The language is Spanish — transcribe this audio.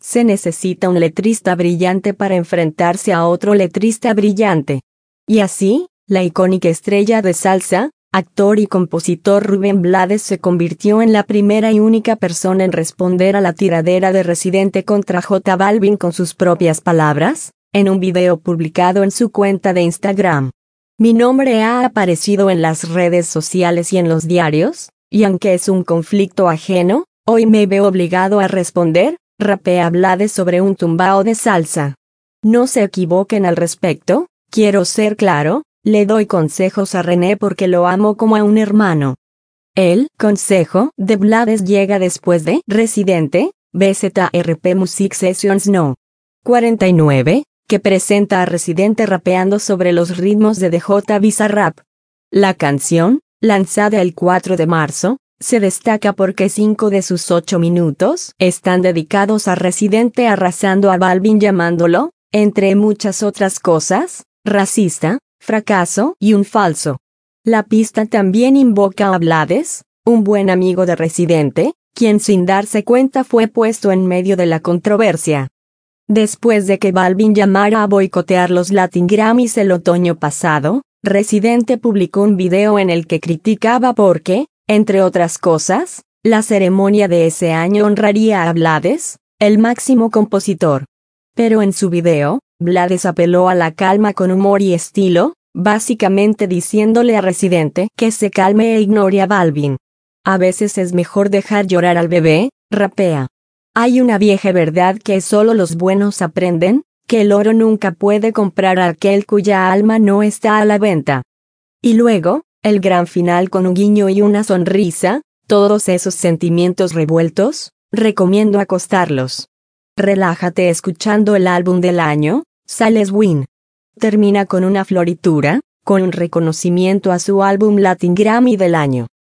se necesita un letrista brillante para enfrentarse a otro letrista brillante. Y así, la icónica estrella de salsa, actor y compositor Rubén Blades se convirtió en la primera y única persona en responder a la tiradera de Residente contra J Balvin con sus propias palabras, en un video publicado en su cuenta de Instagram. Mi nombre ha aparecido en las redes sociales y en los diarios, y aunque es un conflicto ajeno, hoy me veo obligado a responder, rapea Blades sobre un tumbao de salsa. No se equivoquen al respecto, quiero ser claro, le doy consejos a René porque lo amo como a un hermano. El consejo de Blades llega después de Residente, BZRP Music Sessions No. 49, que presenta a Residente rapeando sobre los ritmos de DJ Bizarrap. La canción, lanzada el 4 de marzo, se destaca porque 5 de sus 8 minutos están dedicados a Residente arrasando a Balvin llamándolo, entre muchas otras cosas, racista, fracaso y un falso. La pista también invoca a Blades, un buen amigo de Residente, quien sin darse cuenta fue puesto en medio de la controversia. Después de que Balvin llamara a boicotear los Latin Grammys el otoño pasado, Residente publicó un video en el que criticaba porque, entre otras cosas, la ceremonia de ese año honraría a Blades, el máximo compositor. Pero en su video, Blades apeló a la calma con humor y estilo, básicamente diciéndole a Residente que se calme e ignore a Balvin. A veces es mejor dejar llorar al bebé, rapea. Hay una vieja verdad que solo los buenos aprenden, que el oro nunca puede comprar a aquel cuya alma no está a la venta. Y luego, el gran final con un guiño y una sonrisa, todos esos sentimientos revueltos, recomiendo acostarlos. Relájate escuchando el álbum del año, Sales Win. Termina con una floritura, con un reconocimiento a su álbum Latin Grammy del año.